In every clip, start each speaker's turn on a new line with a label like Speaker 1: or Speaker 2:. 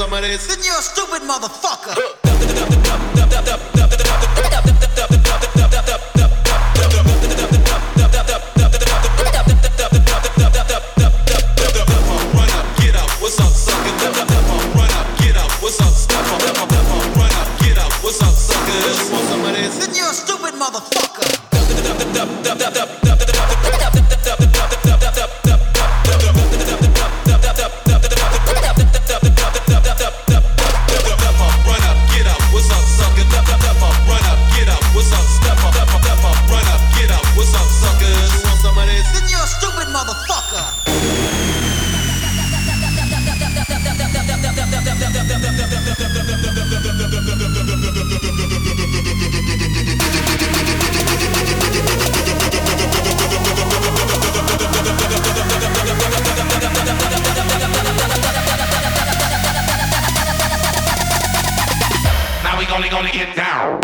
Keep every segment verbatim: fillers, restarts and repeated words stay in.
Speaker 1: some of this? Then you're a stupid motherfucker. Run up, get up, what's up, sucker? Run up, get up, what's up, step up? Run up, get up, what's up, suckers? Want some of this? Then you're a stupid motherfucker. Run up, get up, what's up, sucker? Run up, get up, what's up, step up? Run up, get up, what's up, suckers? You want some of this? Then you're a stupid motherfucker.
Speaker 2: Now we gonna gonna get down.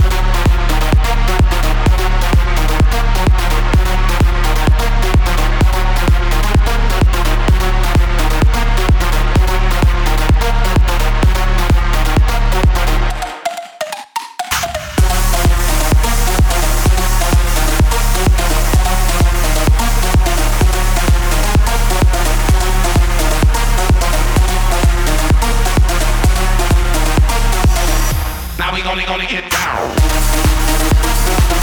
Speaker 2: Now we gonna gonna get down.